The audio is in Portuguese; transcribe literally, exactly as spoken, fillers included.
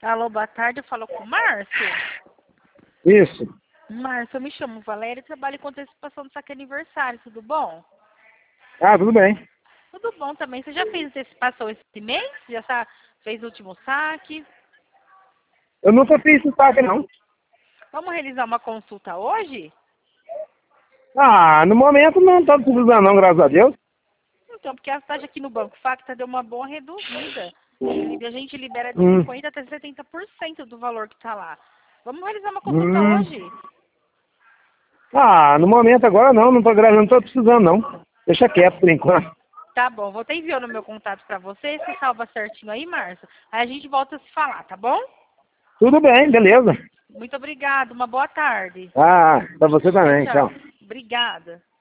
Alô, boa tarde, eu falo com o Márcio. Isso. Márcio, eu me chamo Valéria e trabalho com antecipação do saque aniversário, tudo bom? Ah, tudo bem. Tudo bom também. Você já fez antecipação esse mês? Já sa- fez o último saque? Eu nunca fiz esse saque, não. Vamos realizar uma consulta hoje? Ah, no momento não estou precisando, não, graças a Deus. Então, porque a taxa aqui no Banco Facta deu uma boa reduzida. Ele- A gente libera de Hum. cinquenta por cento até setenta por cento do valor que está lá. Vamos realizar uma consulta Hum. hoje? Ah, no momento agora não, não estou não tô precisando, não. Deixa quieto por enquanto. Tá bom, vou estar enviando meu contato para você. Você salva certinho aí, Márcio. Aí a gente volta a se falar, tá bom? Tudo bem, beleza. Muito obrigada, uma boa tarde. Ah, pra você Tchau, também, tchau. tchau. Obrigada.